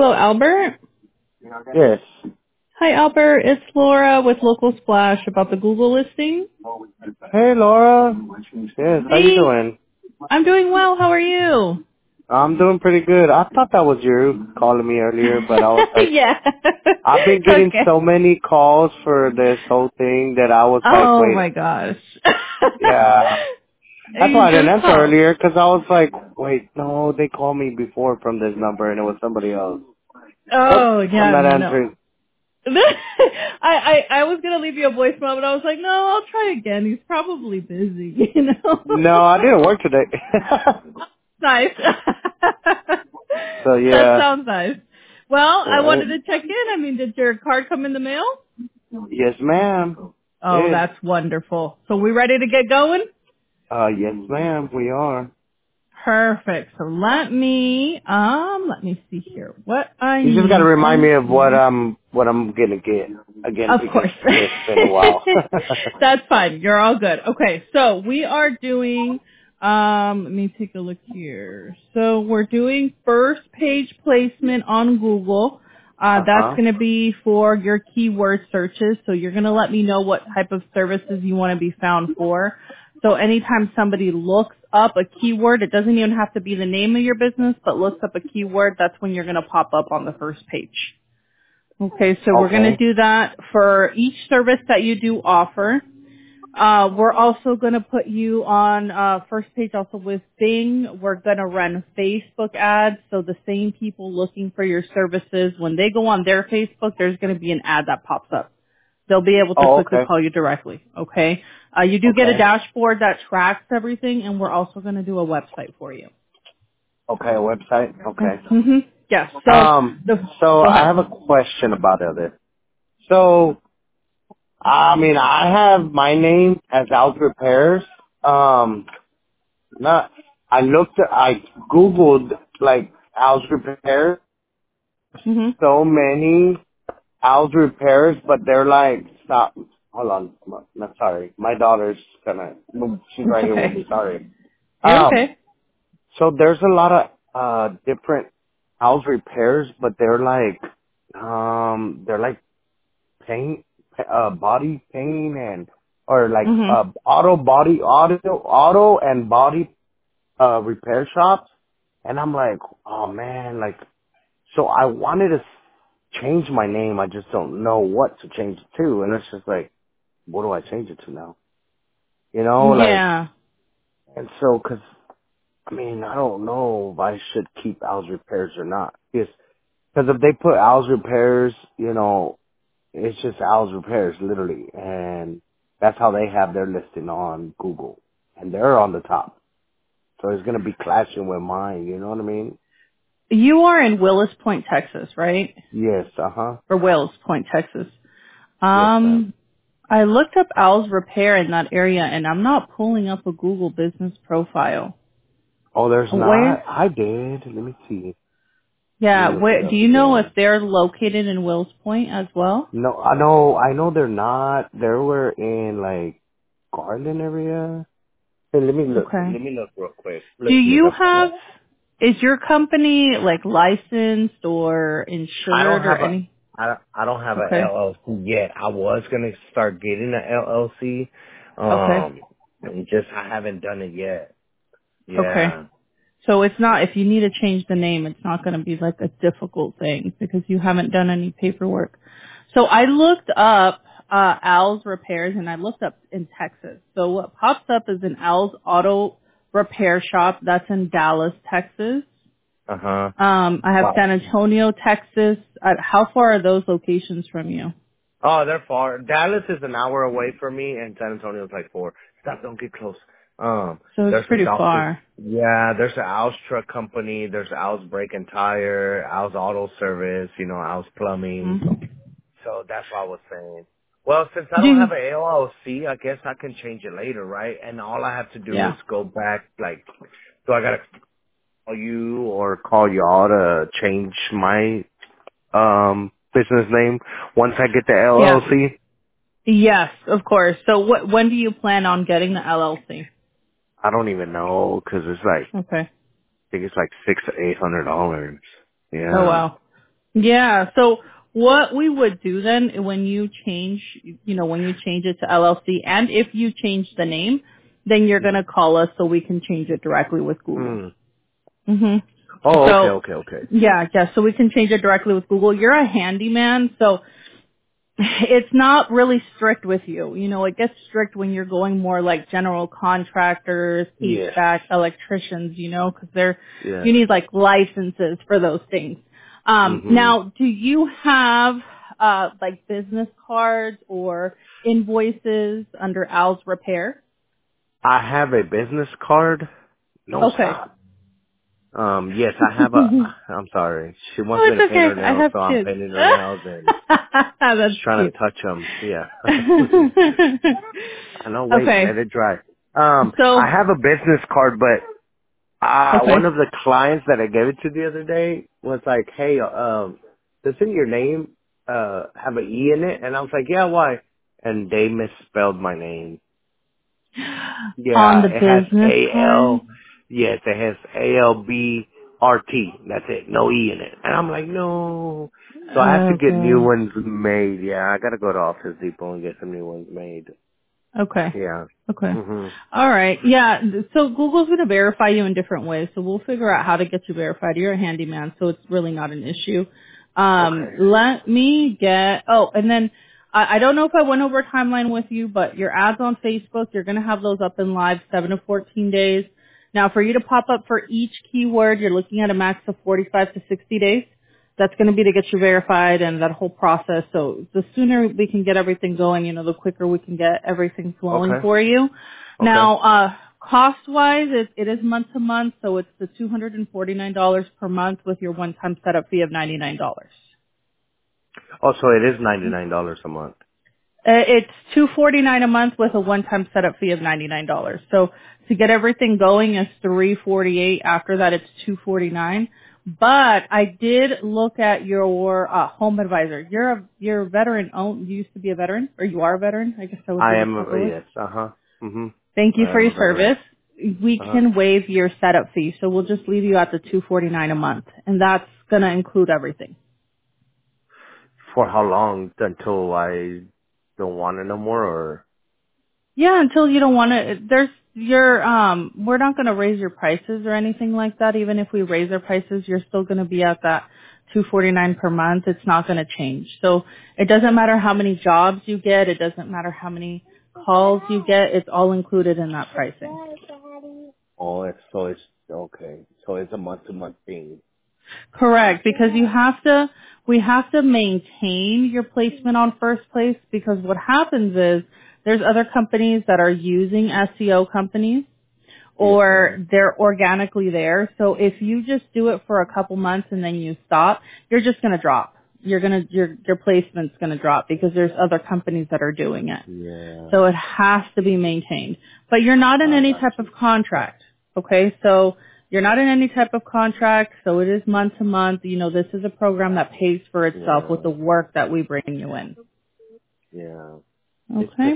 Hello, Albert. Yes. Hi, Albert. It's Laura with Local Splash about the Google listing. Hey, Laura. Yes, how you Hey, doing? I'm doing well. How are you? I'm doing pretty good. I thought that was you calling me earlier, but I was like, Yeah. I've been getting Okay. so many calls for this whole thing that I was like, Oh wait, my gosh. yeah. That's You why I didn't just answer called. earlier, because I was like, wait, no, they called me before from this number, and it was somebody else. Oops, Oh I'm yeah, not no. answering. I was gonna leave you a voicemail, but I was like, no, I'll try again. He's probably busy, you know. No, I didn't work today. Nice. So, That yeah. sounds nice. Well, I Right. wanted to check in. I mean, did your card come in the mail? Yes, ma'am. Oh, Did. that's wonderful. So we ready to get going? Yes, ma'am, we are. Perfect. So let me see here. What I You just got to need remind from me of you. what I'm gonna get again Of because course. it's been a while. That's fine. You're all good. Okay, so we are doing, let me take a look here. So we're doing first page placement on Google. That's Uh-huh. going to be for your keyword searches. So you're going to let me know what type of services you want to be found for. So anytime somebody looks up a keyword, it doesn't even have to be the name of your business, but looks up a keyword, that's when you're going to pop up on the first page. Okay, so we're going to Okay. do that for each service that you do offer. We're also going to put you on first page also with Bing. We're going to run Facebook ads. So the same people looking for your services, when they go on their Facebook, there's going to be an ad that pops up. They'll be able to Oh, quickly okay. call you directly. Okay. You do get a Okay. dashboard that tracks everything, and we're also going to do a website for you. Okay, a website. Okay. Mm-hmm. Yes. So So go I ahead. have a question about it. So, I mean, I have my name as Out Repairs. Um, not. I googled like Al's Repairs. Mm-hmm. So many Al's Repairs, but they're like, stop. Hold on. No, sorry. My daughter's she's It's right here with okay. me. Sorry. You're okay. So there's a lot of, different Al's Repairs, but they're like paint, body paint or like, Mhm. auto and body, repair shops. And I'm like, oh man, like, so I wanted to change my name. I just don't know what to change it to. And it's just like, what do I change it to now? You know, like, Yeah. and so, cause, I mean, I don't know if I should keep Al's Repairs or not. Because if they put Al's Repairs, you know, it's just Al's Repairs, literally. And that's how they have their listing on Google. And they're on the top. So it's going to be clashing with mine, you know what I mean? You are in Willis Point, Texas, right? Yes, uh-huh. Or Wills Point, Texas. Yes, ma'am. I looked up Al's Repair in that area, and I'm not pulling up a Google business profile. Oh, there's not? Where? I did. Let me see. Let me Yeah. look it Where? Do up you know if again. they're located in Wills Point as well? No, I know they're not. They were in like Garland area. Hey, Okay. let me look real quick. Do Looking it you up right have? now. Is your company like licensed or I don't insured or have a, any? I don't have a Okay. LLC yet. I was gonna start getting a LLC. Okay. And just, I haven't done it yet. Okay. Yeah. So it's not, if you need to change the name, it's not going to be like a difficult thing because you haven't done any paperwork. So I looked up Al's Repairs and I looked up in Texas. So what pops up is an Al's Auto Repair Shop. That's in Dallas, Texas. Uh-huh. I have Wow. San Antonio, Texas. How far are those locations from you? Oh, they're far. Dallas is an hour away from me, and San Antonio's like 4. Stop, don't get close. So it's There's a pretty South. far. Yeah, there's a Al's Truck Company. There's Al's Brake and Tire, Al's Auto Service. You know, Al's Plumbing. Mhm. So that's what I was saying. Well, since I Do don't you, have an LLC, I guess I can change it later, right? And all I have to do is yeah. go back, like, so I gotta call you or call y'all to change my business name once I get the Yeah. LLC. Yes, of course. So when do you plan on getting the LLC? I don't even know because it's like, Okay. I think it's like $600 to $800. Oh Yeah. wow. Yeah. So what we would do then when you change, when you change it to LLC, and if you change the name, then you're going to call us so we can change it directly with Google. Mm. hmm Oh, So okay. yeah, so we can change it directly with Google. You're a handyman, so it's not really strict with you. It gets strict when you're going more like general contractors, Yeah. HVAC, electricians, because Yeah. you need like licenses for those things. Mhm. Now, do you have, like business cards or invoices under Al's Repair? I have a business card. No, Okay. stop. Yes, I have a. I'm sorry. She wants Oh, me it's to paint okay. her I nails, have so I'm kids. painting her nails, and That's she's trying to cute. touch them. Yeah. I know. Wait, Okay. let it dry. So, I have a business card, but one okay. of the clients that I gave it to the other day was like, "Hey, doesn't your name have an E in it?" And I was like, "Yeah, why?" And they misspelled my name. On Yeah, the it has business card? A-L. Yes, it has A-L-B-R-T. That's it. No E in it. And I'm like, no. So I have to get new Okay. ones made. Yeah, I gotta go to Office Depot and get some new ones made. Okay. Yeah. Okay. Mhm. All right. Yeah. So Google's going to verify you in different ways. So we'll figure out how to get you verified. You're a handyman, so it's really not an issue. Okay. Let me get, and then I don't know if I went over a timeline with you, but your ads on Facebook, you're going to have those up in live 7 to 14 days. Now for you to pop up for each keyword, you're looking at a max of 45 to 60 days. That's going to be to get you verified and that whole process. So the sooner we can get everything going, the quicker we can get everything flowing Okay. for you. Okay. Now, cost-wise, it is month to month, so it's the $249 per month with your one-time setup fee of $99. Oh, so it is $99 a month. It's $249 a month with a one-time setup fee of $99. So to get everything going is $348. After that, it's $249. But I did look at your home advisor. You're a veteran. You used to be a veteran, or you are a veteran. I guess that would be I the am, proper way. yes. Uh-huh. Mhm. Thank you I for am a your veteran. service. We Uh-huh. can waive your setup fee, so we'll just leave you at the $249 a month, and that's gonna include everything. For how long? Until I don't want it no more, or? Yeah, until you don't want to. We're not going to raise your prices or anything like that. Even if we raise our prices, you're still going to be at that $249 per month. It's not going to change. So it doesn't matter how many jobs you get. It doesn't matter how many calls you get. It's all included in that pricing. Oh, it's okay. So it's a month-to-month thing. Correct, because we have to maintain your placement on first place, because what happens is there's other companies that are using SEO companies, Yes, or ma'am. they're organically there. So if you just do it for a couple months and then you stop, you're just going to drop. Your placement's going to drop because there's other companies that are doing it. Yeah, So it has to be maintained. But you're not in I any got type of you. contract. Okay? So you're not in any type of contract, so it is month to month. This is a program that pays for itself with Yeah, the work that we bring you in. yeah. It's just Okay?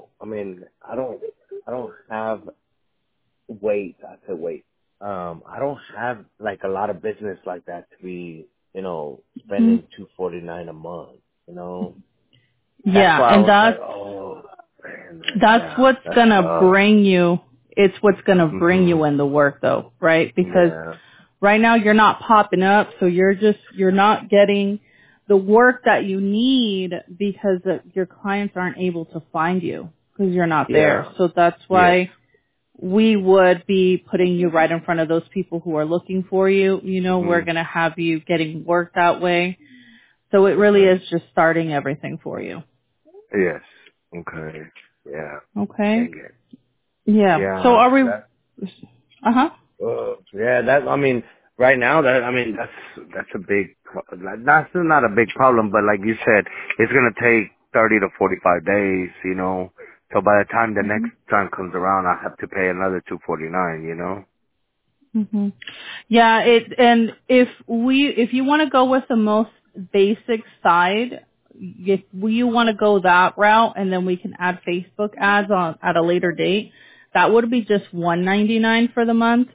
I don't have wait. I said wait. I don't have like a lot of business like that to be, hmm spending $249 a month. You know, that's Yeah, why I and was like, oh man, that's yeah, what's that's gonna tough. bring you, it's what's gonna bring you Mhm. in the work though, right? Because Yeah. right now you're not popping up, so you're not getting the work that you need because your clients aren't able to find you because you're not there. Yeah. So that's Yes. why we would be putting you right in front of those people who are looking for you. We're Mhm. going to have you getting work that way. So it really Okay. is just starting everything for you. Yes. Okay. Yeah. Okay? Dang it. Yeah. So Yeah. are we, That. uh-huh. Yeah. That. I mean, right now, that's a big. That's not a big problem, but like you said, it's gonna take 30 to 45 days. So by the time the next time comes around, I have to pay another 249. hmm Yeah, and if you want to go with the most basic side, if you want to go that route, and then we can add Facebook ads on at a later date, that would be just $199 for the month.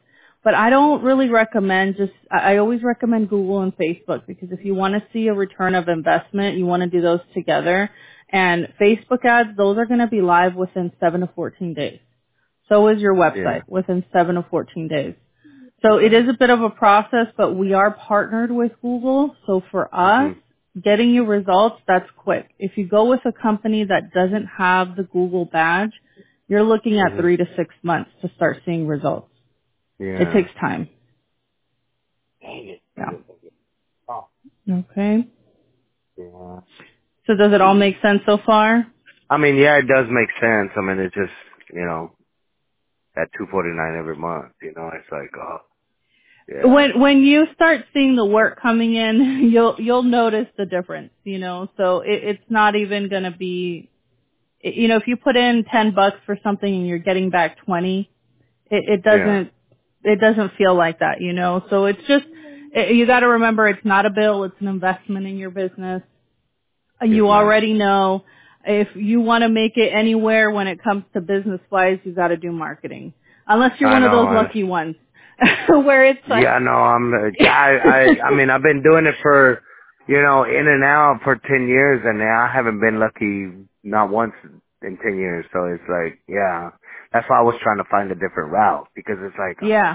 But I don't really recommend I always recommend Google and Facebook because if you want to see a return of investment, you want to do those together. And Facebook ads, those are going to be live within 7 to 14 days. So is your Yeah. website within 7 to 14 days. So it Okay. is a bit of a process, but we are partnered with Google. So for us, Mhm. getting you results, that's quick. If you go with a company that doesn't have the Google badge, you're looking at Mhm. 3 to 6 months to start seeing results. It Yeah. takes time. Dang it. Yeah. Oh. Okay. Yeah. So does it all make sense so far? I mean, yeah, it does make sense. I mean, it just, that 249 every month. It's like, oh, yeah, When you start seeing the work coming in, you'll notice the difference, So it's not even going to be, if you put in $10 for something and you're getting back 20, it yeah. doesn't feel like that. So it's just, you got to remember it's not a bill, it's an investment in your business. Yes, You ma'am. already know if you want to make it anywhere when it comes to business wise, you got to do marketing. Unless you're I one of those know, and lucky ones where it's like, yeah, no, I mean, I've been doing it for, in and out for 10 years, and I haven't been lucky not once in 10 years. So it's like, yeah, that's why I was trying to find a different route because it's like, yeah,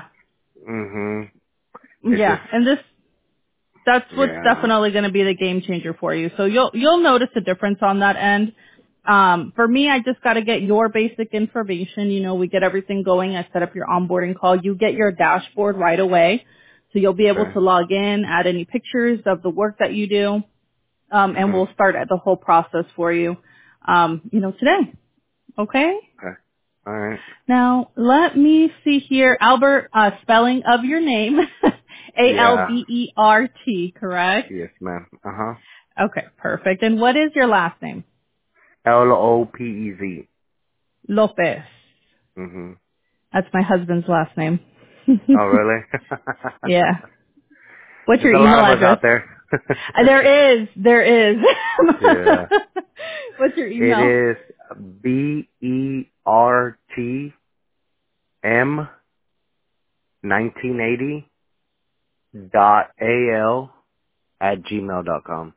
it's just, yeah. And that's what's yeah, definitely going to be the game changer for you. So you'll notice a difference on that end. For me, I just got to get your basic information. We get everything going. I set up your onboarding call. You get your dashboard right away. So you'll be able okay, to log in, add any pictures of the work that you do, and we'll okay, start at the whole process for you, today. Okay? all right, Now, let me see here. Albert, spelling of your name, yeah, Albert, correct? yes, ma'am, uh-huh, Okay, perfect. And what is your last name? Lopez. Lopez. Mm-hmm. That's my husband's last name. Oh, really? Yeah. What's There's your a lot email of us address? out there. There is. Yeah. What's your It email? is BERTM1980.al@gmail.com.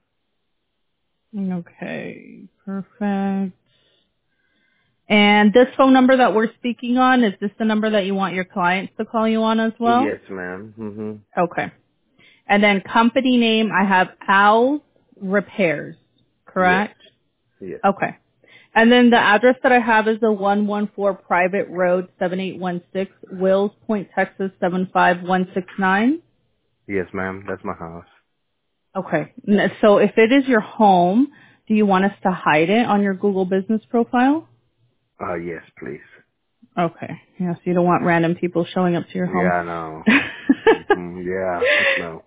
Okay, perfect. And this phone number that we're speaking on, is this the number that you want your clients to call you on as well? Yes, ma'am. Mhm. Okay. And then company name, I have Al's Repairs, Yes. correct? Yes. Okay. And then the address that I have is the 114 Private Road, 7816, Wills Point, Texas, 75169. Yes, ma'am. That's my house. Okay. So if it is your home, do you want us to hide it on your Google business profile? Yes, please. Okay. Yeah, so you don't want random people showing up to your home. Yeah, no. Yeah, no.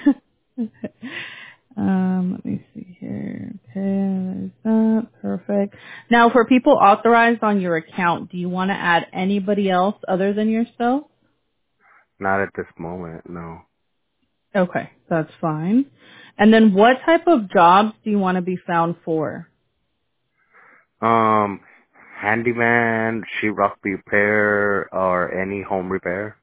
Let me see here. Okay, there's that. Perfect. Now, for people authorized on your account, do you want to add anybody else other than yourself? Not at this moment, no. Okay, that's fine. And then what type of jobs do you want to be found for? Um, handyman, sheetrock repair, or any home repair?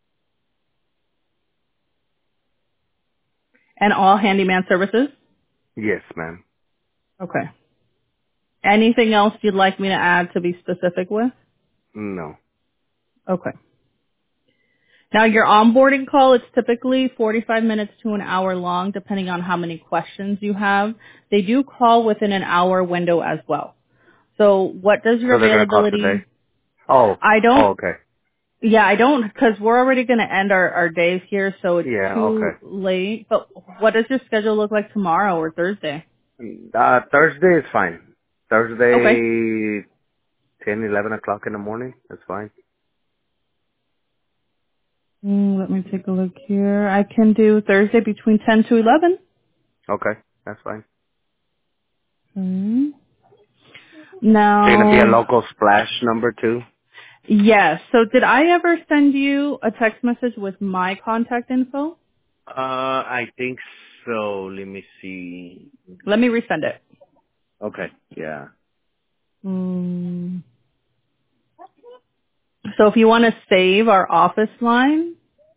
And all handyman services? Yes, ma'am. Okay. Anything else you'd like me to add to be specific with? No. Okay. Now your onboarding call is typically 45 minutes to an hour long depending on how many questions you have. They do call within an hour window as well. So what does your So they're gonna call today? availability? Oh. I Oh, don't, okay. yeah, I don't, because we're already going to end our days here, so it's Yeah, too okay. late. But what does your schedule look like tomorrow or Thursday? Thursday is fine. Okay. Thursday, 10, 11 o'clock in the morning. That's fine. Let me take a look here. I can do Thursday between 10 to 11. Okay, that's fine. Okay. You're gonna be a Now, local splash number too? yes. So did I ever send you a text message with my contact info? I think so. Let me see. Let me resend it. Okay, yeah. Mm. So if you want to save our office line,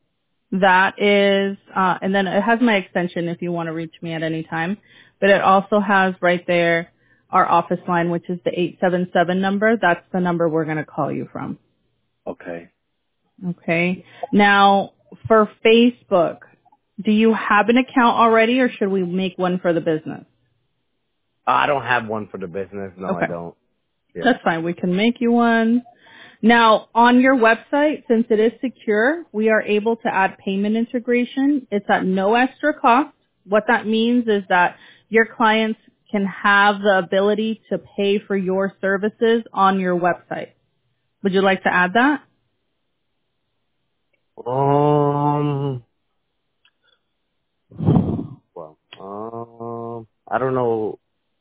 That is, and then it has my extension if you want to reach me at any time. But it also has right there our office line, which is the 877 number. That's the number we're going to call you from. Okay. Okay. Now, for Facebook, do you have an account already or should we make one for the business? I don't have one for the business. No, I Okay. don't. Yeah. That's fine. We can make you one. Now, on your website, since it is secure, we are able to add payment integration. It's at no extra cost. What that means is that your clients can have the ability to pay for your services on your website. Would you like to add that? Um. Well. I don't know.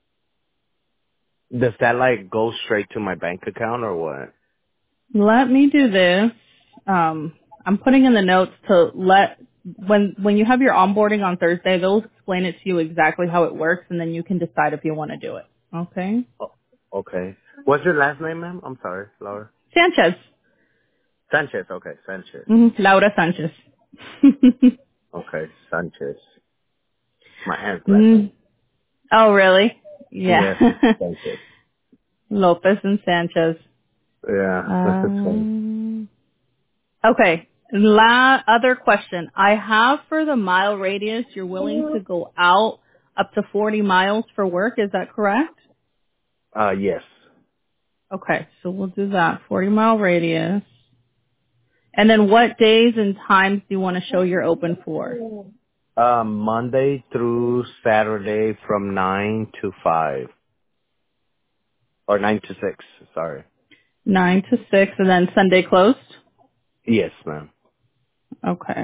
Does that like go straight to my bank account or what? Let me do this. I'm putting in the notes to let when you have your onboarding on Thursday, they'll explain it to you exactly how it works, and then you can decide if you want to do it. Okay. Oh, okay. What's your last name, ma'am? I'm sorry, Laura. Sanchez. Sanchez. Okay, Sanchez. Laura Sanchez. Okay, Sanchez. My aunt's last name. mm. Oh, really? Yeah. Yes, Sanchez. Lopez and Sanchez. Yeah, that's funny. Okay. Other question. I have for the mile radius, you're willing to go out up to 40 miles for work. Is that correct? Yes. Okay. So we'll do that. 40-mile radius. And then what days and times do you want to show you're open for? Monday through Saturday from 9 to 5. Or 9 to 6, sorry. 9 to 6 and then Sunday closed? Yes, ma'am. Okay.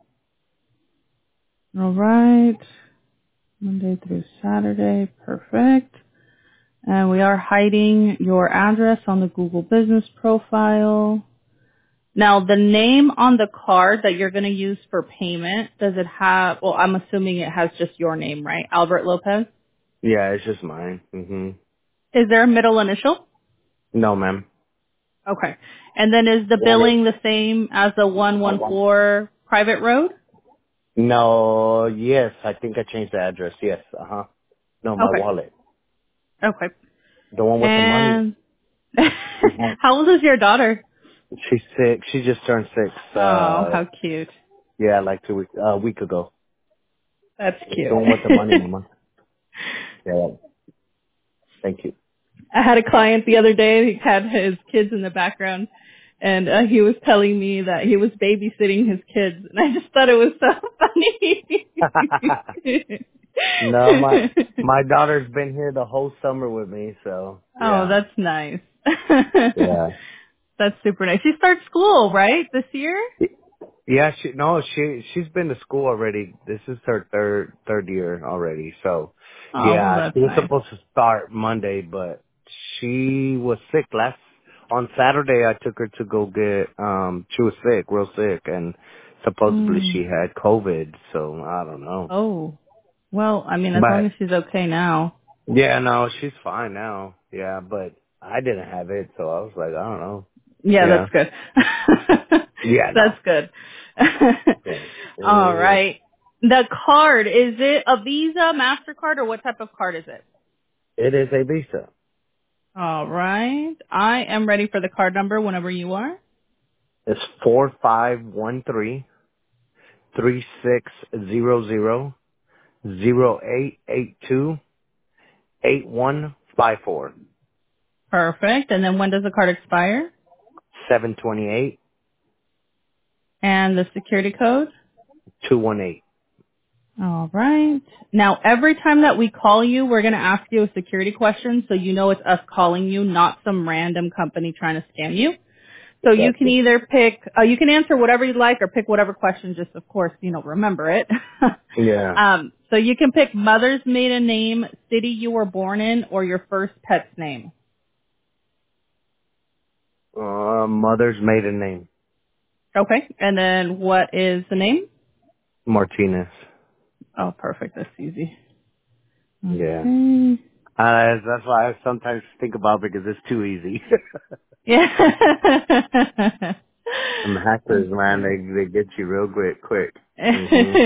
All right. Monday through Saturday. Perfect. And we are hiding your address on the Google business profile. Now, the name on the card that you're going to use for payment, does it have, well, I'm assuming it has just your name, right? Albert Lopez? Yeah, it's just mine. Is there a middle initial? No, ma'am. Okay. And then is the billing the same as the 114 private road? No, yes, I think I changed the address. Yes, No, my Okay. wallet. Okay. The one with the money. And Mhm. how old is your daughter? She's sick. She just turned 6. Oh, how cute. Yeah, like a week ago. That's The cute. one with the money, mama. Yeah, thank you. I had a client the other day. He had his kids in the background, and he was telling me that he was babysitting his kids, and I just thought it was so funny. No, my daughter's been here the whole summer with me, so Oh, yeah, that's nice. yeah, That's super nice. She starts school, right, this year? yeah. She's been to school already. This is her third year already. So Oh, well, yeah, that's she was nice. supposed to start Monday, but she was sick on Saturday. I took her to go get she was sick, real sick, and supposedly she Mm. had COVID. So I don't know, Oh, well, I mean, as long but as she's okay now. yeah, no, she's fine now. Yeah, but I didn't have it, so I was like, I don't know. Yeah, Yeah. that's good. Yeah, no. That's good. Yeah. All right. The card, is it a Visa, MasterCard, or what type of card is it? It is a Visa. All right. I am ready for the card number whenever you are. It's 4513-3600-0882-8154. Perfect. And then when does the card expire? 728-218. And the security code? All right. Now, every time that we call you, we're going to ask you a security question so you know it's us calling you, not some random company trying to scam you. So you can Gotcha. either pick, you can answer whatever you'd like or pick whatever question, just of course, remember it. Yeah. So you can pick mother's maiden name, city you were born in, or your first pet's name. Mother's maiden name. Okay. And then what is the name? Martinez. Oh, perfect. That's easy. Yeah. Okay. That's why I sometimes think about it because it's too easy. Yeah. Them hackers, man, they get you real quick. Mhm.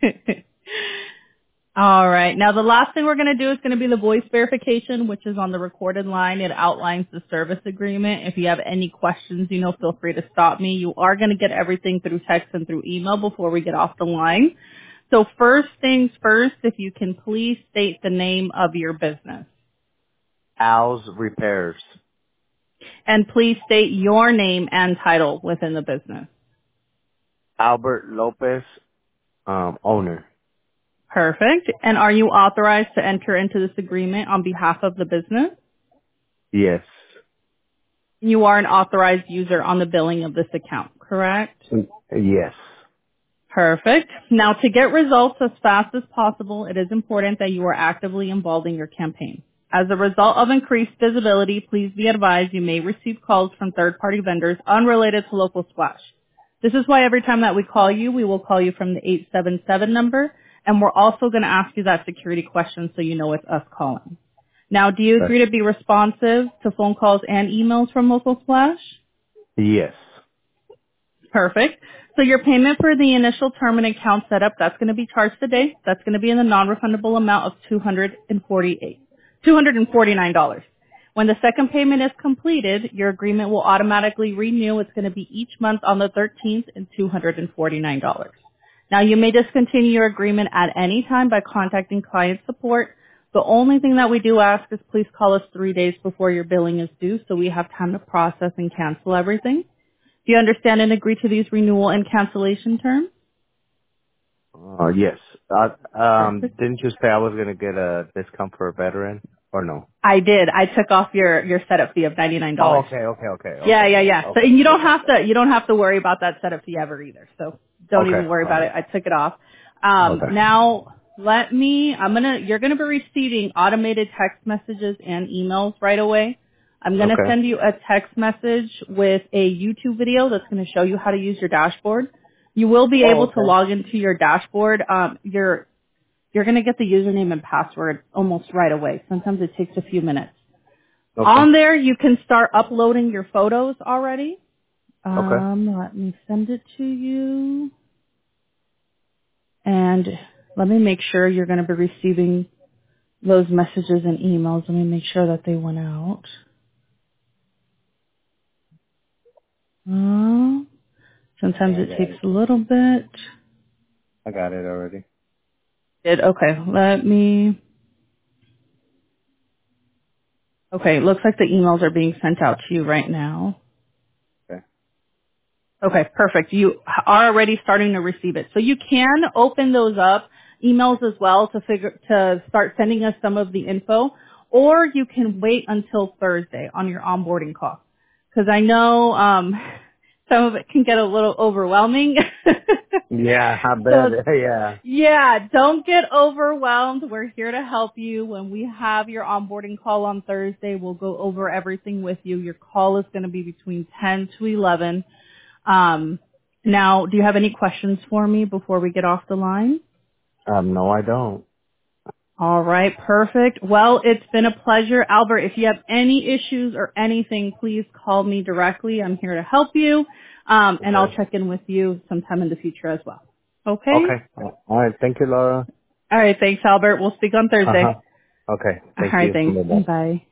All right. Now the last thing we're going to do is going to be the voice verification, which is on the recorded line. It outlines the service agreement. If you have any questions, feel free to stop me. You are going to get everything through text and through email before we get off the line. So first things first, if you can please state the name of your business. Al's Repairs. And please state your name and title within the business. Albert Lopez, owner. Perfect. And are you authorized to enter into this agreement on behalf of the business? Yes. You are an authorized user on the billing of this account, correct? Yes. Perfect. Now, to get results as fast as possible, it is important that you are actively involved in your campaign. As a result of increased visibility, please be advised you may receive calls from third-party vendors unrelated to Local Splash. This is why every time that we call you, we will call you from the 877 number, and we're also going to ask you that security question so you know it's us calling. Now, do you agree to be responsive to phone calls and emails from Local Splash? Yes. Perfect. So your payment for the initial term and account setup, that's going to be charged today. That's going to be in the non-refundable amount of $249. When the second payment is completed, your agreement will automatically renew. It's going to be each month on the 13th and $249. Now, you may discontinue your agreement at any time by contacting client support. The only thing that we do ask is please call us 3 days before your billing is due so we have time to process and cancel everything. Do you understand and agree to these renewal and cancellation terms? Yes. Perfect. Didn't you say I was gonna get a discount for a veteran, or no? I did. I took off your setup fee of $99. Oh, okay. Yeah. So Okay. and you don't have to worry about that setup fee ever either. So don't Okay. even worry All about right. it. I took it off. Okay. Now you're gonna be receiving automated text messages and emails right away. I'm gonna Okay. send you a text message with a YouTube video that's gonna show you how to use your dashboard. You will be Oh, able to okay. log into your dashboard. You're going to get the username and password almost right away. Sometimes it takes a few minutes. Okay. On there, you can start uploading your photos already. Okay. Let me send it to you. And let me make sure you're going to be receiving those messages and emails. Let me make sure that they went out. Sometimes Yeah, I it got takes it. a little bit. I got it already. Okay, it looks like the emails are being sent out to you right now. Okay. Okay, perfect. You are already starting to receive it. So you can open those up, emails as well, to start sending us some of the info, or you can wait until Thursday on your onboarding call. Because I know some of it can get a little overwhelming. Yeah, I So bet. Yeah. yeah, don't get overwhelmed. We're here to help you. When we have your onboarding call on Thursday, we'll go over everything with you. Your call is going to be between 10 to 11. Now, do you have any questions for me before we get off the line? No, I don't. All right, perfect. Well, it's been a pleasure. Albert, if you have any issues or anything, please call me directly. I'm here to help you. And I'll Okay. check in with you sometime in the future as well. Okay? Okay. All right. Thank you, Laura. All right, thanks, Albert. We'll speak on Uh huh. Thursday. Okay. All Thank right, you. thanks. Bye-bye. Bye.